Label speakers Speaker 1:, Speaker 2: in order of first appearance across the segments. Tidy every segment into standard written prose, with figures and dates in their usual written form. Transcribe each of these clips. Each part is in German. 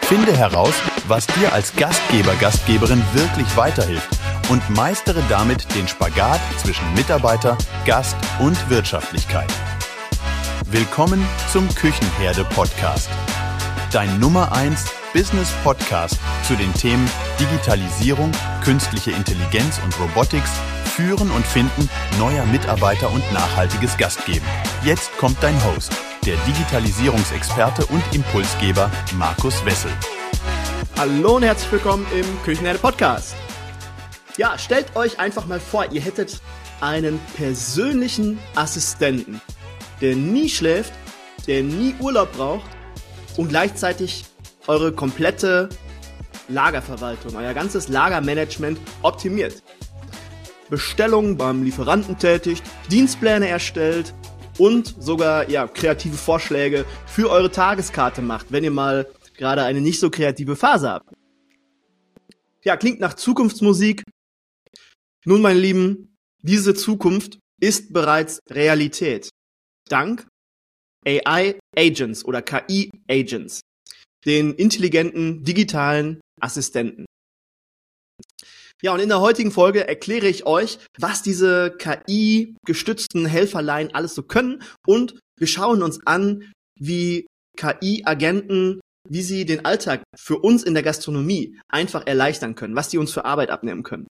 Speaker 1: Finde heraus, was dir als Gastgeber, Gastgeberin wirklich weiterhilft und meistere damit den Spagat zwischen Mitarbeiter, Gast und Wirtschaftlichkeit. Willkommen zum Küchenherde-Podcast. Dein Nummer 1 Business-Podcast zu den Themen Digitalisierung, künstliche Intelligenz und Robotics, Führen und Finden neuer Mitarbeiter und nachhaltiges Gastgeben. Jetzt kommt dein Host, der Digitalisierungsexperte und Impulsgeber Markus Wessel.
Speaker 2: Hallo und herzlich willkommen im Küchenherde-Podcast. Ja, stellt euch einfach mal vor, ihr hättet einen persönlichen Assistenten, der nie schläft, der nie Urlaub braucht und gleichzeitig eure komplette Lagerverwaltung, euer ganzes Lagermanagement optimiert. Bestellungen beim Lieferanten tätigt, Dienstpläne erstellt und sogar kreative Vorschläge für eure Tageskarte macht, wenn ihr mal gerade eine nicht so kreative Phase habt. Ja, klingt nach Zukunftsmusik. Nun, meine Lieben, diese Zukunft ist bereits Realität. Dank AI-Agents oder KI-Agents, den intelligenten digitalen Assistenten. Ja, und in der heutigen Folge erkläre ich euch, was diese KI-gestützten Helferlein alles so können, und wir schauen uns an, wie KI-Agenten, wie sie den Alltag für uns in der Gastronomie einfach erleichtern können, was die uns für Arbeit abnehmen können.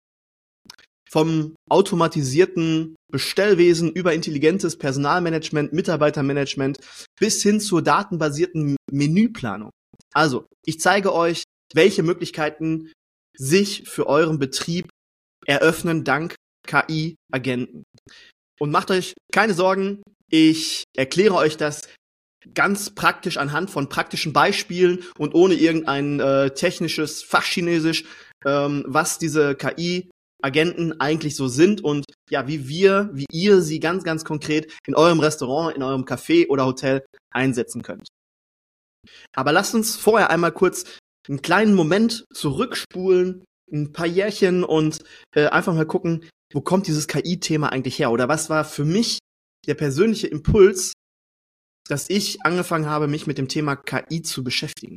Speaker 2: Vom automatisierten Bestellwesen über intelligentes Personalmanagement, Mitarbeitermanagement bis hin zur datenbasierten Menüplanung. Also, ich zeige euch, welche Möglichkeiten sich für euren Betrieb eröffnen dank KI-Agenten. Und macht euch keine Sorgen, ich erkläre euch das ganz praktisch anhand von praktischen Beispielen und ohne irgendein technisches Fachchinesisch, was diese KI-Agenten eigentlich so sind und ja, wie ihr sie ganz, ganz konkret in eurem Restaurant, in eurem Café oder Hotel einsetzen könnt. Aber lasst uns vorher einmal kurz einen kleinen Moment zurückspulen, ein paar Jährchen, und einfach mal gucken, wo kommt dieses KI-Thema eigentlich her? Oder was war für mich der persönliche Impuls, dass ich angefangen habe, mich mit dem Thema KI zu beschäftigen?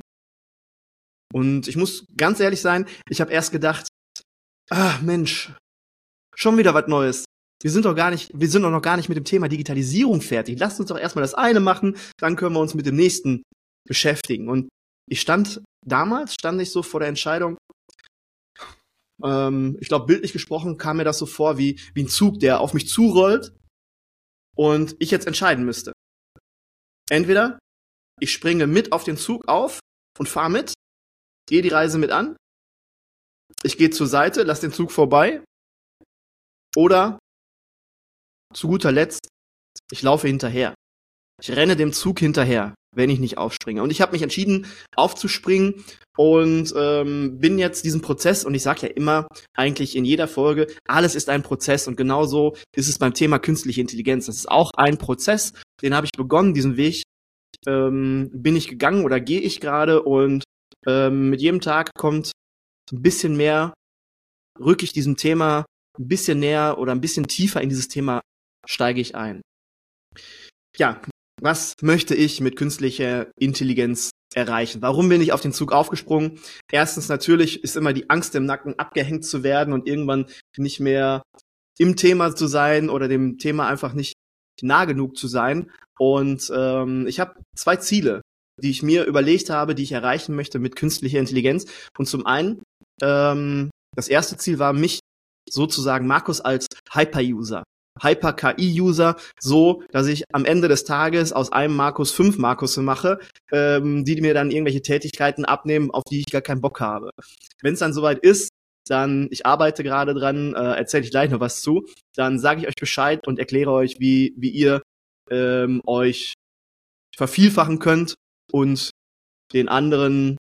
Speaker 2: Und ich muss ganz ehrlich sein, ich habe erst gedacht, Mensch, schon wieder was Neues. Wir sind doch noch gar nicht mit dem Thema Digitalisierung fertig. Lasst uns doch erstmal das eine machen, dann können wir uns mit dem nächsten beschäftigen. Und damals stand ich so vor der Entscheidung, ich glaube, bildlich gesprochen kam mir das so vor wie ein Zug, der auf mich zurollt und ich jetzt entscheiden müsste. Entweder ich springe mit auf den Zug auf und fahre mit, gehe die Reise mit an, ich gehe zur Seite, lasse den Zug vorbei, oder zu guter Letzt, ich laufe hinterher. Ich renne dem Zug hinterher, wenn ich nicht aufspringe. Und ich habe mich entschieden, aufzuspringen und bin jetzt diesen Prozess, und ich sage ja immer, eigentlich in jeder Folge, alles ist ein Prozess, und genauso ist es beim Thema künstliche Intelligenz. Das ist auch ein Prozess, den habe ich begonnen, diesen Weg bin ich gegangen oder gehe ich gerade, und mit jedem Tag kommt ein bisschen mehr, rücke ich diesem Thema ein bisschen näher oder ein bisschen tiefer in dieses Thema steige ich ein. Ja, was möchte ich mit künstlicher Intelligenz erreichen? Warum bin ich auf den Zug aufgesprungen? Erstens, natürlich ist immer die Angst im Nacken, abgehängt zu werden und irgendwann nicht mehr im Thema zu sein oder dem Thema einfach nicht nah genug zu sein. Und ich habe 2 Ziele, die ich mir überlegt habe, die ich erreichen möchte mit künstlicher Intelligenz. Und zum einen, das erste Ziel war, mich sozusagen, Markus, als Hyper-User, Hyper-KI-User, so, dass ich am Ende des Tages aus einem Markus 5 Markusse mache, die mir dann irgendwelche Tätigkeiten abnehmen, auf die ich gar keinen Bock habe. Wenn es dann soweit ist, dann, ich arbeite gerade dran, erzähle ich gleich noch was zu, dann sage ich euch Bescheid und erkläre euch, wie ihr euch vervielfachen könnt und den anderen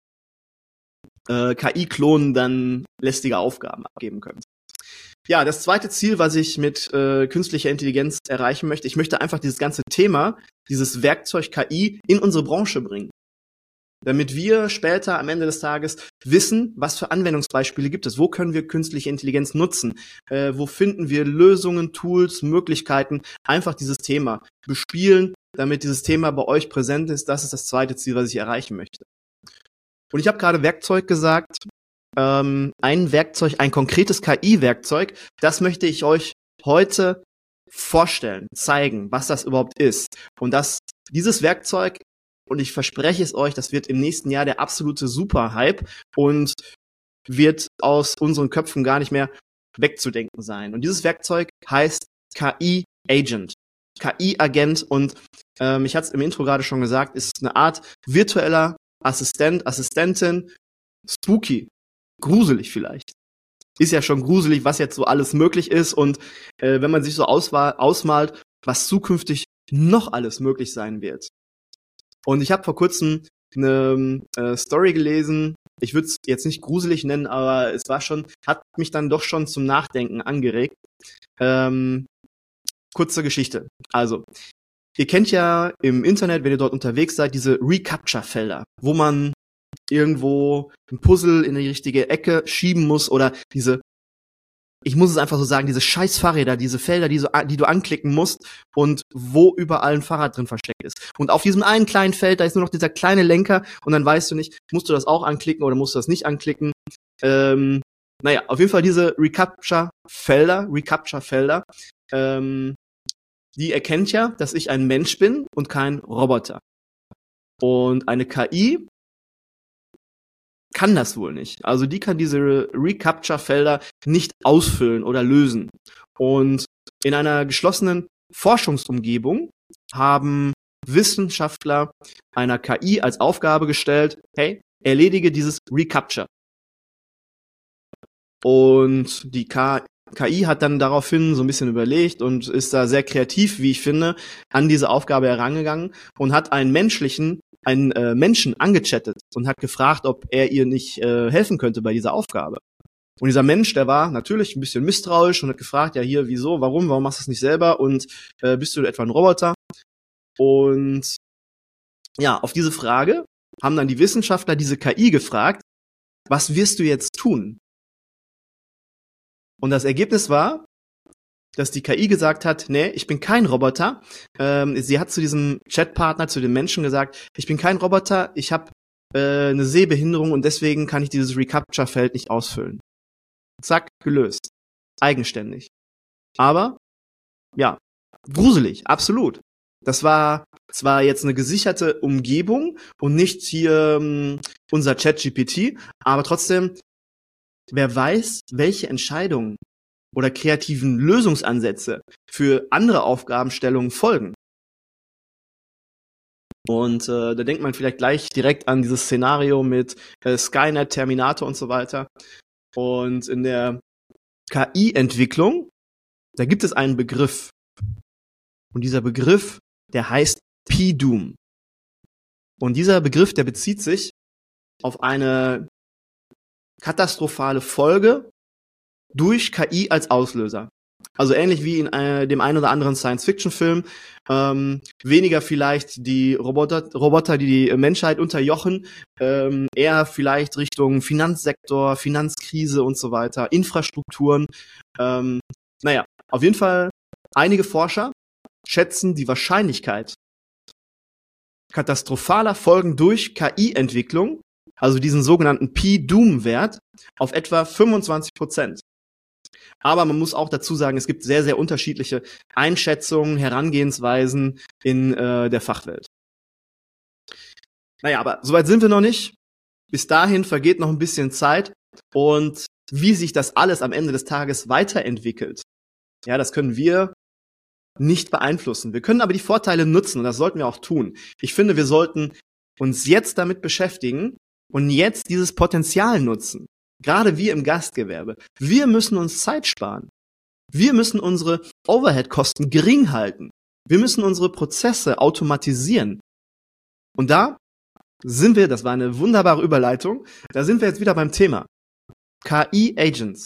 Speaker 2: KI-Klonen dann lästige Aufgaben abgeben könnt. Ja, das zweite Ziel, was ich mit künstlicher Intelligenz erreichen möchte, ich möchte einfach dieses ganze Thema, dieses Werkzeug KI in unsere Branche bringen. Damit wir später am Ende des Tages wissen, was für Anwendungsbeispiele gibt es, wo können wir künstliche Intelligenz nutzen, wo finden wir Lösungen, Tools, Möglichkeiten, einfach dieses Thema bespielen, damit dieses Thema bei euch präsent ist. Das ist das zweite Ziel, was ich erreichen möchte. Und ich habe gerade Werkzeug gesagt. Ein Werkzeug, ein konkretes KI-Werkzeug, das möchte ich euch heute vorstellen, zeigen, was das überhaupt ist. Und dieses Werkzeug, und ich verspreche es euch, das wird im nächsten Jahr der absolute Super-Hype und wird aus unseren Köpfen gar nicht mehr wegzudenken sein. Und dieses Werkzeug heißt KI-Agent. KI-Agent und ich hatte es im Intro gerade schon gesagt, ist eine Art virtueller Assistent, Assistentin, spooky, gruselig vielleicht. Ist ja schon gruselig, was jetzt so alles möglich ist und wenn man sich so ausmalt, was zukünftig noch alles möglich sein wird. Und ich habe vor kurzem eine Story gelesen, ich würde es jetzt nicht gruselig nennen, aber hat mich dann doch schon zum Nachdenken angeregt. Kurze Geschichte. Also, ihr kennt ja im Internet, wenn ihr dort unterwegs seid, diese Recaptcha-Felder, wo man irgendwo ein Puzzle in die richtige Ecke schieben muss oder ich muss es einfach so sagen, diese scheiß Fahrräder, diese Felder, die du anklicken musst und wo überall ein Fahrrad drin versteckt ist. Und auf diesem einen kleinen Feld, da ist nur noch dieser kleine Lenker und dann weißt du nicht, musst du das auch anklicken oder musst du das nicht anklicken. Naja, auf jeden Fall diese Recaptcha-Felder, die erkennt ja, dass ich ein Mensch bin und kein Roboter. Und eine KI kann das wohl nicht. Also die kann diese Recaptcha-Felder nicht ausfüllen oder lösen. Und in einer geschlossenen Forschungsumgebung haben Wissenschaftler einer KI als Aufgabe gestellt, hey, erledige dieses Recaptcha. Und die KI hat dann daraufhin so ein bisschen überlegt und ist da sehr kreativ, wie ich finde, an diese Aufgabe herangegangen und hat einen Menschen angechattet und hat gefragt, ob er ihr nicht helfen könnte bei dieser Aufgabe. Und dieser Mensch, der war natürlich ein bisschen misstrauisch und hat gefragt, ja hier, wieso, warum machst du es nicht selber und bist du etwa ein Roboter? Und ja, auf diese Frage haben dann die Wissenschaftler diese KI gefragt, was wirst du jetzt tun? Und das Ergebnis war, dass die KI gesagt hat, nee, ich bin kein Roboter. Sie hat zu diesem Chatpartner, zu dem Menschen gesagt, ich bin kein Roboter, ich habe eine Sehbehinderung und deswegen kann ich dieses Recaptcha-Feld nicht ausfüllen. Zack, gelöst. Eigenständig. Aber, ja, gruselig, absolut. Das war zwar jetzt eine gesicherte Umgebung und nicht hier unser ChatGPT, aber trotzdem, wer weiß, welche Entscheidungen oder kreativen Lösungsansätze für andere Aufgabenstellungen folgen. Und da denkt man vielleicht gleich direkt an dieses Szenario mit Skynet, Terminator und so weiter. Und in der KI-Entwicklung, da gibt es einen Begriff. Und dieser Begriff, der heißt P-Doom. Und dieser Begriff, der bezieht sich auf eine katastrophale Folge durch KI als Auslöser. Also ähnlich wie in dem einen oder anderen Science-Fiction-Film. Weniger vielleicht die Roboter, die die Menschheit unterjochen, eher vielleicht Richtung Finanzsektor, Finanzkrise und so weiter, Infrastrukturen. Naja, auf jeden Fall einige Forscher schätzen die Wahrscheinlichkeit katastrophaler Folgen durch KI-Entwicklung, also diesen sogenannten P-Doom-Wert, auf etwa 25%. Aber man muss auch dazu sagen, es gibt sehr, sehr unterschiedliche Einschätzungen, Herangehensweisen in der Fachwelt. Naja, aber soweit sind wir noch nicht. Bis dahin vergeht noch ein bisschen Zeit. Und wie sich das alles am Ende des Tages weiterentwickelt, ja, das können wir nicht beeinflussen. Wir können aber die Vorteile nutzen und das sollten wir auch tun. Ich finde, wir sollten uns jetzt damit beschäftigen und jetzt dieses Potenzial nutzen. Gerade wir im Gastgewerbe. Wir müssen uns Zeit sparen. Wir müssen unsere Overhead-Kosten gering halten. Wir müssen unsere Prozesse automatisieren. Und da sind wir, das war eine wunderbare Überleitung, da sind wir jetzt wieder beim Thema. KI-Agents.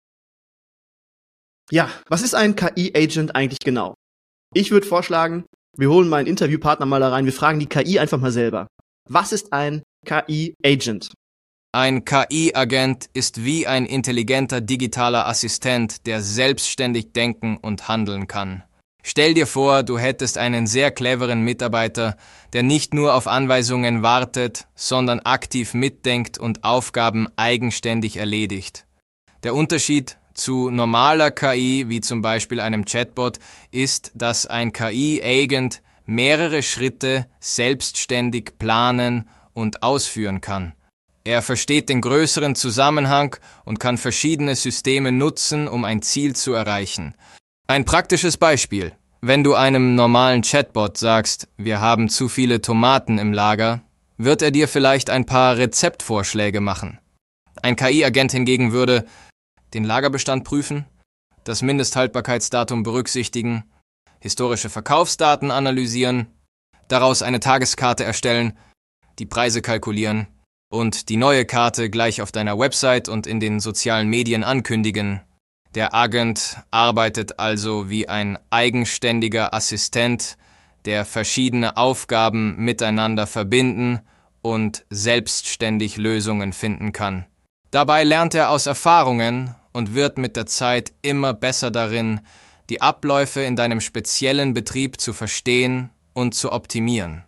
Speaker 2: Ja, was ist ein KI-Agent eigentlich genau? Ich würde vorschlagen, wir holen meinen Interviewpartner mal da rein, wir fragen die KI einfach mal selber. Was ist ein KI-Agent?
Speaker 3: Ein KI-Agent ist wie ein intelligenter digitaler Assistent, der selbstständig denken und handeln kann. Stell dir vor, du hättest einen sehr cleveren Mitarbeiter, der nicht nur auf Anweisungen wartet, sondern aktiv mitdenkt und Aufgaben eigenständig erledigt. Der Unterschied zu normaler KI, wie zum Beispiel einem Chatbot, ist, dass ein KI-Agent mehrere Schritte selbstständig planen und ausführen kann. Er versteht den größeren Zusammenhang und kann verschiedene Systeme nutzen, um ein Ziel zu erreichen. Ein praktisches Beispiel. Wenn du einem normalen Chatbot sagst, wir haben zu viele Tomaten im Lager, wird er dir vielleicht ein paar Rezeptvorschläge machen. Ein KI-Agent hingegen würde den Lagerbestand prüfen, das Mindesthaltbarkeitsdatum berücksichtigen, historische Verkaufsdaten analysieren, daraus eine Tageskarte erstellen, die Preise kalkulieren und die neue Karte gleich auf deiner Website und in den sozialen Medien ankündigen. Der Agent arbeitet also wie ein eigenständiger Assistent, der verschiedene Aufgaben miteinander verbinden und selbstständig Lösungen finden kann. Dabei lernt er aus Erfahrungen und wird mit der Zeit immer besser darin, die Abläufe in deinem speziellen Betrieb zu verstehen und zu optimieren.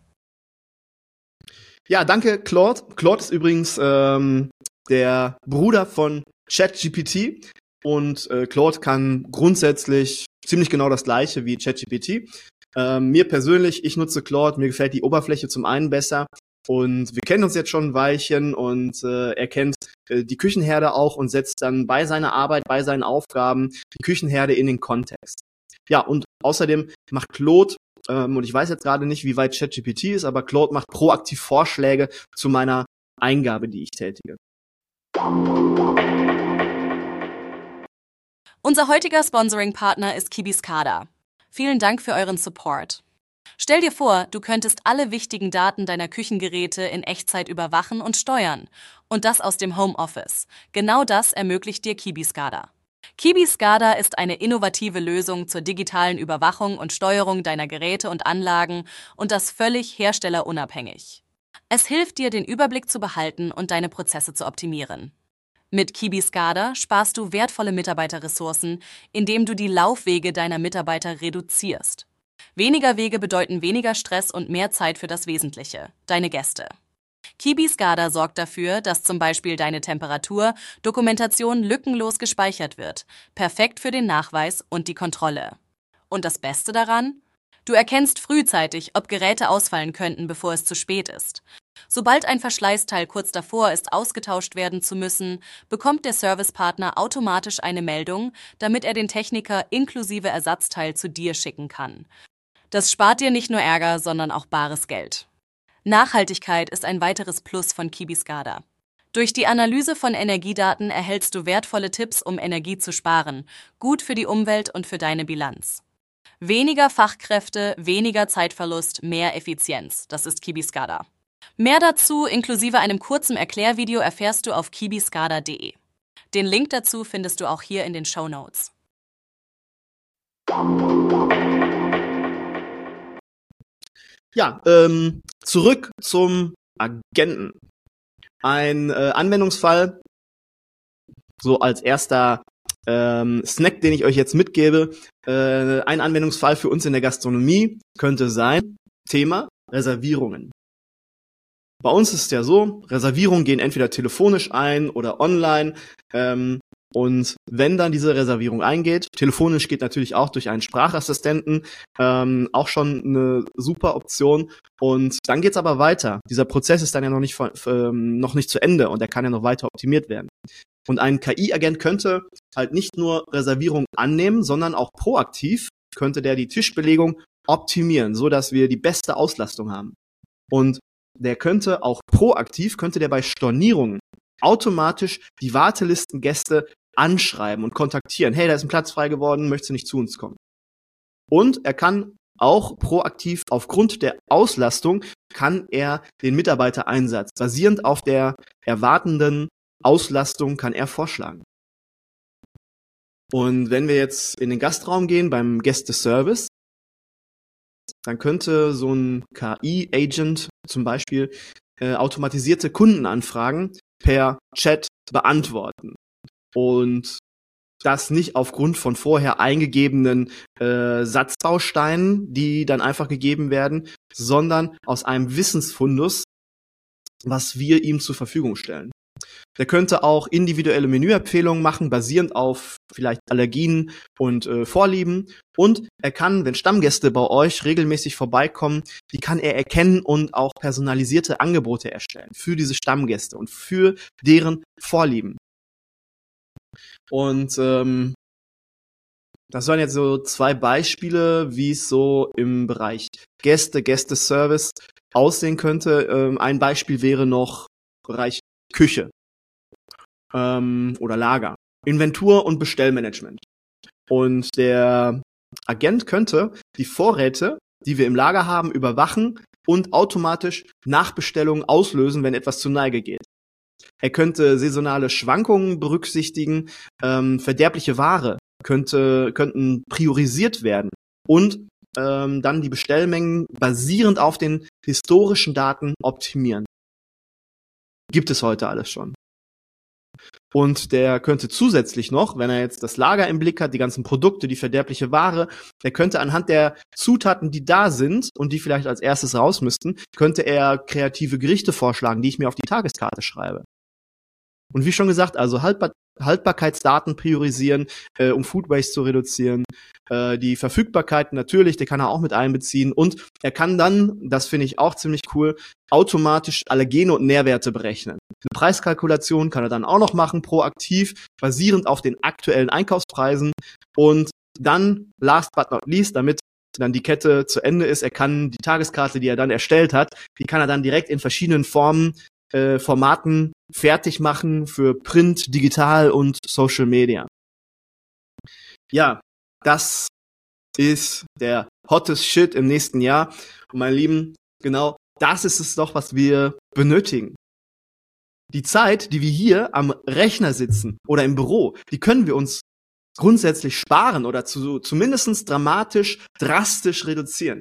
Speaker 2: Ja, danke, Claude. Claude ist übrigens der Bruder von ChatGPT und Claude kann grundsätzlich ziemlich genau das Gleiche wie ChatGPT. Mir persönlich, ich nutze Claude, mir gefällt die Oberfläche zum einen besser und wir kennen uns jetzt schon ein Weilchen und er kennt die Küchenherde auch und setzt dann bei seiner Arbeit, bei seinen Aufgaben die Küchenherde in den Kontext. Ja, und außerdem macht Claude, und ich weiß jetzt gerade nicht, wie weit ChatGPT ist, aber Claude macht proaktiv Vorschläge zu meiner Eingabe, die ich tätige.
Speaker 4: Unser heutiger Sponsoring-Partner ist Kibiscada. Vielen Dank für euren Support. Stell dir vor, du könntest alle wichtigen Daten deiner Küchengeräte in Echtzeit überwachen und steuern. Und das aus dem Homeoffice. Genau das ermöglicht dir Kibiscada. Kibiscada ist eine innovative Lösung zur digitalen Überwachung und Steuerung deiner Geräte und Anlagen und das völlig herstellerunabhängig. Es hilft dir, den Überblick zu behalten und deine Prozesse zu optimieren. Mit Kibiscada sparst du wertvolle Mitarbeiterressourcen, indem du die Laufwege deiner Mitarbeiter reduzierst. Weniger Wege bedeuten weniger Stress und mehr Zeit für das Wesentliche, deine Gäste. Kibiscada sorgt dafür, dass zum Beispiel deine Temperatur-Dokumentation lückenlos gespeichert wird, perfekt für den Nachweis und die Kontrolle. Und das Beste daran? Du erkennst frühzeitig, ob Geräte ausfallen könnten, bevor es zu spät ist. Sobald ein Verschleißteil kurz davor ist, ausgetauscht werden zu müssen, bekommt der Servicepartner automatisch eine Meldung, damit er den Techniker inklusive Ersatzteil zu dir schicken kann. Das spart dir nicht nur Ärger, sondern auch bares Geld. Nachhaltigkeit ist ein weiteres Plus von Kibiscada. Durch die Analyse von Energiedaten erhältst du wertvolle Tipps, um Energie zu sparen, gut für die Umwelt und für deine Bilanz. Weniger Fachkräfte, weniger Zeitverlust, mehr Effizienz. Das ist Kibiscada. Mehr dazu, inklusive einem kurzen Erklärvideo, erfährst du auf kibiscada.de. Den Link dazu findest du auch hier in den Shownotes.
Speaker 2: Ja, zurück zum Agenten. Ein Anwendungsfall, so als erster Snack, den ich euch jetzt mitgebe. Ein Anwendungsfall für uns in der Gastronomie könnte sein, Thema Reservierungen. Bei uns ist es ja so, Reservierungen gehen entweder telefonisch ein oder online. Und wenn dann diese Reservierung eingeht, telefonisch geht natürlich auch durch einen Sprachassistenten, auch schon eine super Option. Und dann geht's aber weiter. Dieser Prozess ist dann ja noch nicht zu Ende und der kann ja noch weiter optimiert werden. Und ein KI-Agent könnte halt nicht nur Reservierungen annehmen, sondern auch proaktiv könnte der die Tischbelegung optimieren, so dass wir die beste Auslastung haben. Und der könnte auch proaktiv, könnte der bei Stornierungen automatisch die Wartelistengäste anschreiben und kontaktieren. Hey, da ist ein Platz frei geworden, möchtest du nicht zu uns kommen? Und er kann auch proaktiv aufgrund der Auslastung kann er den Mitarbeitereinsatz basierend auf der erwartenden Auslastung kann er vorschlagen. Und wenn wir jetzt in den Gastraum gehen beim Gästeservice, dann könnte so ein KI-Agent zum Beispiel automatisierte Kundenanfragen per Chat beantworten. Und das nicht aufgrund von vorher eingegebenen Satzbausteinen, die dann einfach gegeben werden, sondern aus einem Wissensfundus, was wir ihm zur Verfügung stellen. Der könnte auch individuelle Menüempfehlungen machen, basierend auf vielleicht Allergien und Vorlieben. Und er kann, wenn Stammgäste bei euch regelmäßig vorbeikommen, die kann er erkennen und auch personalisierte Angebote erstellen für diese Stammgäste und für deren Vorlieben. Und das waren jetzt so 2 Beispiele, wie es so im Bereich Gäste-Service aussehen könnte. Ein Beispiel wäre noch Bereich Küche oder Lager, Inventur und Bestellmanagement. Und der Agent könnte die Vorräte, die wir im Lager haben, überwachen und automatisch Nachbestellungen auslösen, wenn etwas zur Neige geht. Er könnte saisonale Schwankungen berücksichtigen, verderbliche Ware könnten priorisiert werden und dann die Bestellmengen basierend auf den historischen Daten optimieren. Gibt es heute alles schon. Und der könnte zusätzlich noch, wenn er jetzt das Lager im Blick hat, die ganzen Produkte, die verderbliche Ware, der könnte anhand der Zutaten, die da sind und die vielleicht als erstes raus müssten, könnte er kreative Gerichte vorschlagen, die ich mir auf die Tageskarte schreibe. Und wie schon gesagt, also Haltbarkeitsdaten priorisieren, um Food Waste zu reduzieren. Die Verfügbarkeit natürlich, die kann er auch mit einbeziehen. Und er kann dann, das finde ich auch ziemlich cool, automatisch Allergene und Nährwerte berechnen. Eine Preiskalkulation kann er dann auch noch machen, proaktiv, basierend auf den aktuellen Einkaufspreisen. Und dann, last but not least, damit dann die Kette zu Ende ist, er kann die Tageskarte, die er dann erstellt hat, die kann er dann direkt in verschiedenen Formaten fertig machen für Print, Digital und Social Media. Ja, das ist der hottest Shit im nächsten Jahr. Und meine Lieben, genau das ist es doch, was wir benötigen. Die Zeit, die wir hier am Rechner sitzen oder im Büro, die können wir uns grundsätzlich sparen oder zumindest drastisch reduzieren.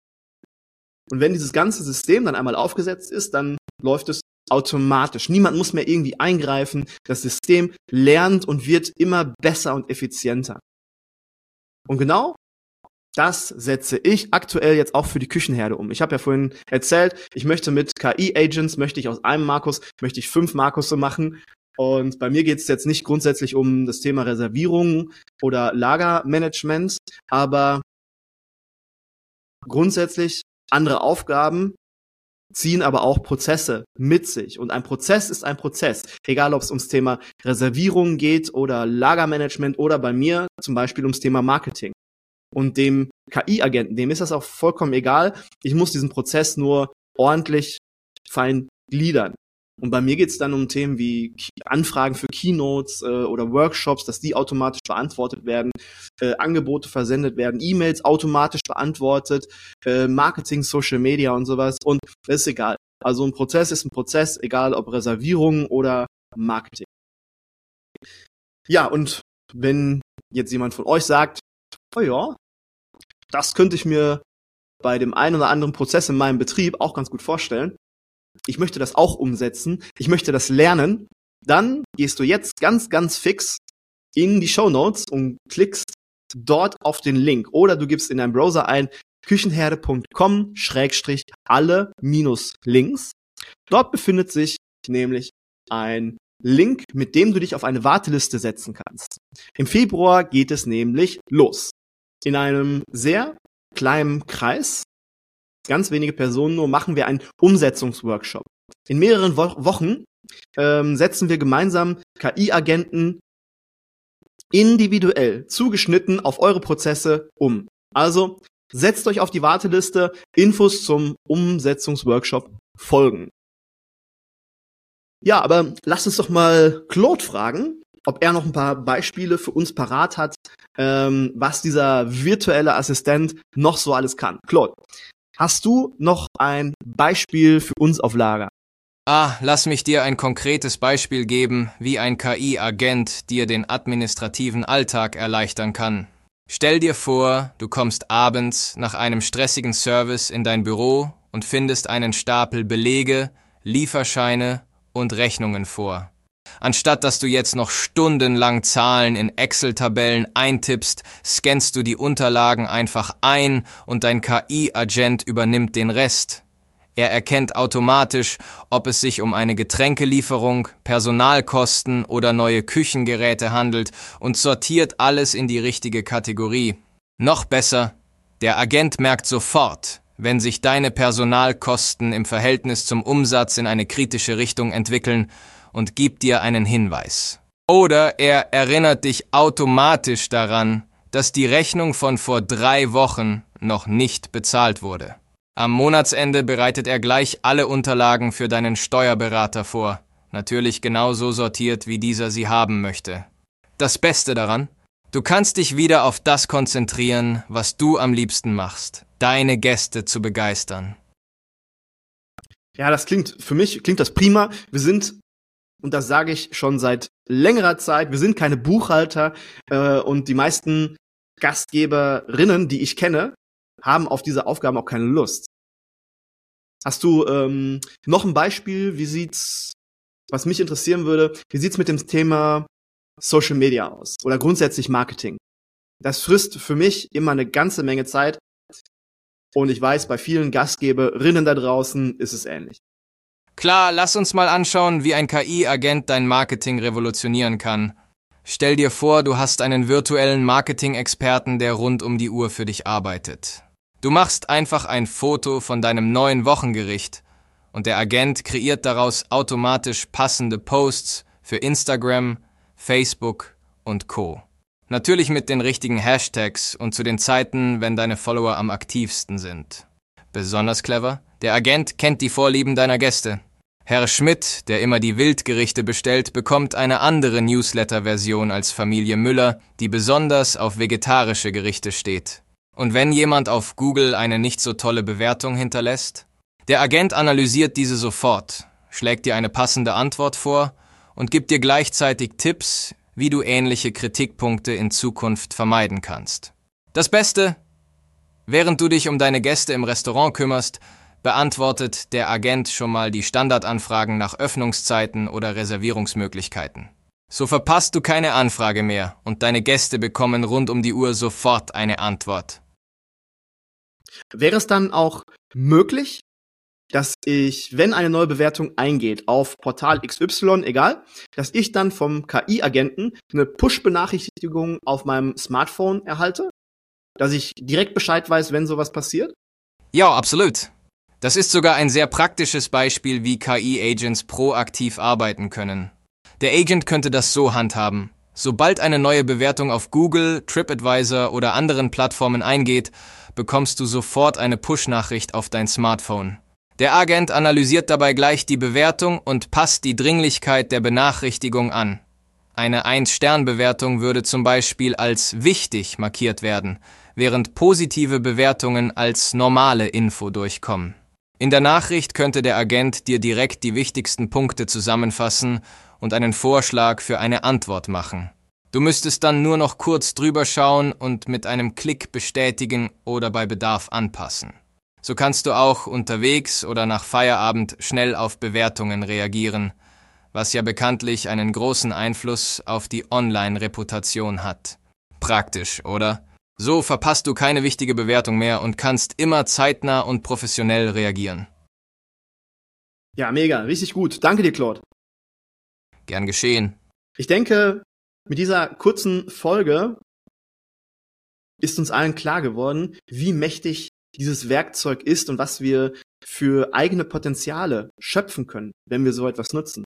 Speaker 2: Und wenn dieses ganze System dann einmal aufgesetzt ist, dann läuft es automatisch. Niemand muss mehr irgendwie eingreifen. Das System lernt und wird immer besser und effizienter. Und genau das setze ich aktuell jetzt auch für die Küchenherde um. Ich habe ja vorhin erzählt, ich möchte mit KI-Agents, aus einem Markus, 5 Markusse machen. Und bei mir geht es jetzt nicht grundsätzlich um das Thema Reservierung oder Lagermanagement, aber grundsätzlich andere Aufgaben ziehen aber auch Prozesse mit sich. Und ein Prozess ist ein Prozess. Egal, ob es ums Thema Reservierung geht oder Lagermanagement oder bei mir zum Beispiel ums Thema Marketing. Und dem KI-Agenten, dem ist das auch vollkommen egal. Ich muss diesen Prozess nur ordentlich fein gliedern. Und bei mir geht es dann um Themen wie Anfragen für Keynotes oder Workshops, dass die automatisch beantwortet werden, Angebote versendet werden, E-Mails automatisch beantwortet, Marketing, Social Media und sowas. Und das ist egal. Also ein Prozess ist ein Prozess, egal ob Reservierung oder Marketing. Ja, und wenn jetzt jemand von euch sagt, oh ja, das könnte ich mir bei dem einen oder anderen Prozess in meinem Betrieb auch ganz gut vorstellen, ich möchte das auch umsetzen, ich möchte das lernen, dann gehst du jetzt ganz, ganz fix in die Shownotes und klickst dort auf den Link. Oder du gibst in deinem Browser ein küchenherde.com/alle-links. Dort befindet sich nämlich ein Link, mit dem du dich auf eine Warteliste setzen kannst. Im Februar geht es nämlich los. In einem sehr kleinen Kreis, ganz wenige Personen nur, machen wir einen Umsetzungsworkshop. In mehreren Wochen setzen wir gemeinsam KI-Agenten individuell zugeschnitten auf eure Prozesse um. Also setzt euch auf die Warteliste, Infos zum Umsetzungsworkshop folgen. Ja, aber lasst uns doch mal Claude fragen, ob er noch ein paar Beispiele für uns parat hat, was dieser virtuelle Assistent noch so alles kann. Claude, hast du noch ein Beispiel für uns auf Lager?
Speaker 3: Lass mich dir ein konkretes Beispiel geben, wie ein KI-Agent dir den administrativen Alltag erleichtern kann. Stell dir vor, du kommst abends nach einem stressigen Service in dein Büro und findest einen Stapel Belege, Lieferscheine und Rechnungen vor. Anstatt dass du jetzt noch stundenlang Zahlen in Excel-Tabellen eintippst, scannst du die Unterlagen einfach ein und dein KI-Agent übernimmt den Rest. Er erkennt automatisch, ob es sich um eine Getränkelieferung, Personalkosten oder neue Küchengeräte handelt und sortiert alles in die richtige Kategorie. Noch besser, der Agent merkt sofort, wenn sich deine Personalkosten im Verhältnis zum Umsatz in eine kritische Richtung entwickeln und gibt dir einen Hinweis. Oder er erinnert dich automatisch daran, dass die Rechnung von vor 3 Wochen noch nicht bezahlt wurde. Am Monatsende bereitet er gleich alle Unterlagen für deinen Steuerberater vor, natürlich genauso sortiert, wie dieser sie haben möchte. Das Beste daran: Du kannst dich wieder auf das konzentrieren, was du am liebsten machst, deine Gäste zu begeistern.
Speaker 2: Ja, für mich klingt das prima. Wir sind, und das sage ich schon seit längerer Zeit, wir sind keine Buchhalter und die meisten Gastgeberinnen, die ich kenne, haben auf diese Aufgaben auch keine Lust. Hast du noch ein Beispiel, was mich interessieren würde, wie sieht's mit dem Thema Social Media aus oder grundsätzlich Marketing? Das frisst für mich immer eine ganze Menge Zeit und ich weiß, bei vielen Gastgeberinnen da draußen ist es ähnlich.
Speaker 3: Klar, lass uns mal anschauen, wie ein KI-Agent dein Marketing revolutionieren kann. Stell dir vor, du hast einen virtuellen Marketing-Experten, der rund um die Uhr für dich arbeitet. Du machst einfach ein Foto von deinem neuen Wochengericht und der Agent kreiert daraus automatisch passende Posts für Instagram, Facebook und Co. Natürlich mit den richtigen Hashtags und zu den Zeiten, wenn deine Follower am aktivsten sind. Besonders clever: Der Agent kennt die Vorlieben deiner Gäste. Herr Schmidt, der immer die Wildgerichte bestellt, bekommt eine andere Newsletter-Version als Familie Müller, die besonders auf vegetarische Gerichte steht. Und wenn jemand auf Google eine nicht so tolle Bewertung hinterlässt? Der Agent analysiert diese sofort, schlägt dir eine passende Antwort vor und gibt dir gleichzeitig Tipps, wie du ähnliche Kritikpunkte in Zukunft vermeiden kannst. Das Beste: Während du dich um deine Gäste im Restaurant kümmerst, beantwortet der Agent schon mal die Standardanfragen nach Öffnungszeiten oder Reservierungsmöglichkeiten. So verpasst du keine Anfrage mehr und deine Gäste bekommen rund um die Uhr sofort eine Antwort.
Speaker 2: Wäre es dann auch möglich, dass ich, wenn eine neue Bewertung eingeht auf Portal XY, egal, dass ich dann vom KI-Agenten eine Push-Benachrichtigung auf meinem Smartphone erhalte? Dass ich direkt Bescheid weiß, wenn sowas passiert?
Speaker 3: Ja, absolut. Das ist sogar ein sehr praktisches Beispiel, wie KI-Agents proaktiv arbeiten können. Der Agent könnte das so handhaben: Sobald eine neue Bewertung auf Google, TripAdvisor oder anderen Plattformen eingeht, bekommst du sofort eine Push-Nachricht auf dein Smartphone. Der Agent analysiert dabei gleich die Bewertung und passt die Dringlichkeit der Benachrichtigung an. Eine 1-Stern-Bewertung würde zum Beispiel als wichtig markiert werden, während positive Bewertungen als normale Info durchkommen. In der Nachricht könnte der Agent dir direkt die wichtigsten Punkte zusammenfassen und einen Vorschlag für eine Antwort machen. Du müsstest dann nur noch kurz drüber schauen und mit einem Klick bestätigen oder bei Bedarf anpassen. So kannst du auch unterwegs oder nach Feierabend schnell auf Bewertungen reagieren, was ja bekanntlich einen großen Einfluss auf die Online-Reputation hat. Praktisch, oder? So verpasst du keine wichtige Bewertung mehr und kannst immer zeitnah und professionell reagieren.
Speaker 2: Ja, mega, richtig gut. Danke dir, Claude.
Speaker 3: Gern geschehen.
Speaker 2: Ich denke, mit dieser kurzen Folge ist uns allen klar geworden, wie mächtig dieses Werkzeug ist und was wir für eigene Potenziale schöpfen können, wenn wir so etwas nutzen.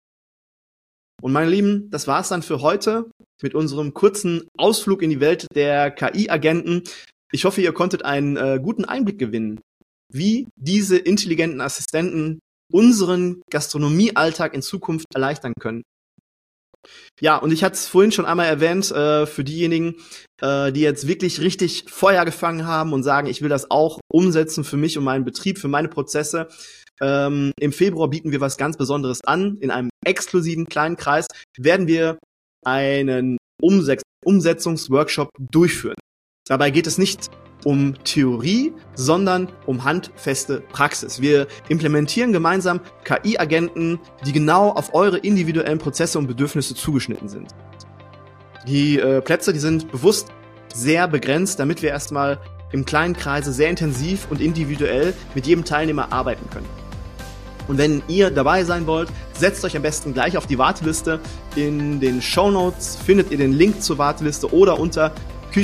Speaker 2: Und meine Lieben, das war's dann für heute mit unserem kurzen Ausflug in die Welt der KI-Agenten. Ich hoffe, ihr konntet einen guten Einblick gewinnen, wie diese intelligenten Assistenten unseren Gastronomiealltag in Zukunft erleichtern können. Ja, und ich hatte es vorhin schon einmal erwähnt, für diejenigen, die jetzt wirklich richtig Feuer gefangen haben und sagen, ich will das auch umsetzen für mich und meinen Betrieb, für meine Prozesse. Im Februar bieten wir was ganz Besonderes an. In einem exklusiven kleinen Kreis werden wir einen Umsetzungsworkshop durchführen. Dabei geht es nicht um Theorie, sondern um handfeste Praxis. Wir implementieren gemeinsam KI-Agenten, die genau auf eure individuellen Prozesse und Bedürfnisse zugeschnitten sind. Die Plätze, die sind bewusst sehr begrenzt, damit wir erstmal im kleinen Kreise sehr intensiv und individuell mit jedem Teilnehmer arbeiten können. Und wenn ihr dabei sein wollt, setzt euch am besten gleich auf die Warteliste. In den Shownotes findet ihr den Link zur Warteliste oder unter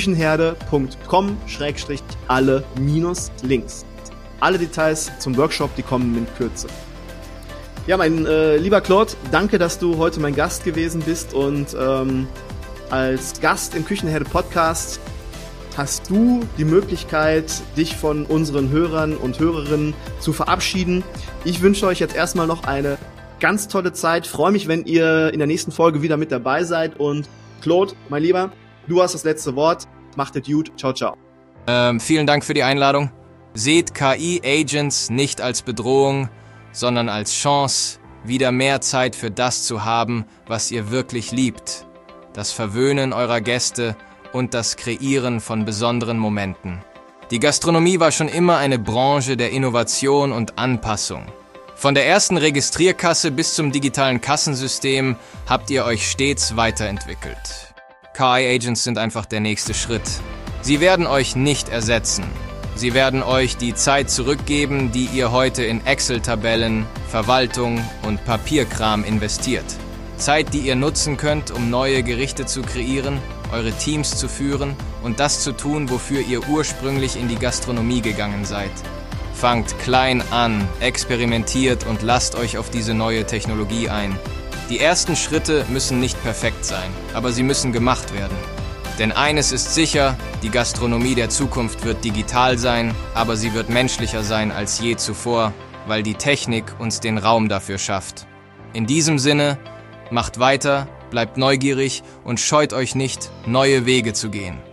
Speaker 2: küchenherde.com/alle-links. Alle Details zum Workshop, die kommen in Kürze. Ja, mein lieber Claude, danke, dass du heute mein Gast gewesen bist und als Gast im Küchenherde-Podcast hast du die Möglichkeit, dich von unseren Hörern und Hörerinnen zu verabschieden. Ich wünsche euch jetzt erstmal noch eine ganz tolle Zeit. Freue mich, wenn ihr in der nächsten Folge wieder mit dabei seid. Und Claude, mein Lieber, du hast das letzte Wort. Macht es gut. Ciao, ciao.
Speaker 3: Vielen Dank für die Einladung. Seht KI-Agents nicht als Bedrohung, sondern als Chance, wieder mehr Zeit für das zu haben, was ihr wirklich liebt. Das Verwöhnen eurer Gäste und das Kreieren von besonderen Momenten. Die Gastronomie war schon immer eine Branche der Innovation und Anpassung. Von der ersten Registrierkasse bis zum digitalen Kassensystem habt ihr euch stets weiterentwickelt. KI-Agents sind einfach der nächste Schritt. Sie werden euch nicht ersetzen. Sie werden euch die Zeit zurückgeben, die ihr heute in Excel-Tabellen, Verwaltung und Papierkram investiert. Zeit, die ihr nutzen könnt, um neue Gerichte zu kreieren, eure Teams zu führen und das zu tun, wofür ihr ursprünglich in die Gastronomie gegangen seid. Fangt klein an, experimentiert und lasst euch auf diese neue Technologie ein. Die ersten Schritte müssen nicht perfekt sein, aber sie müssen gemacht werden. Denn eines ist sicher, die Gastronomie der Zukunft wird digital sein, aber sie wird menschlicher sein als je zuvor, weil die Technik uns den Raum dafür schafft. In diesem Sinne, macht weiter, bleibt neugierig und scheut euch nicht, neue Wege zu gehen.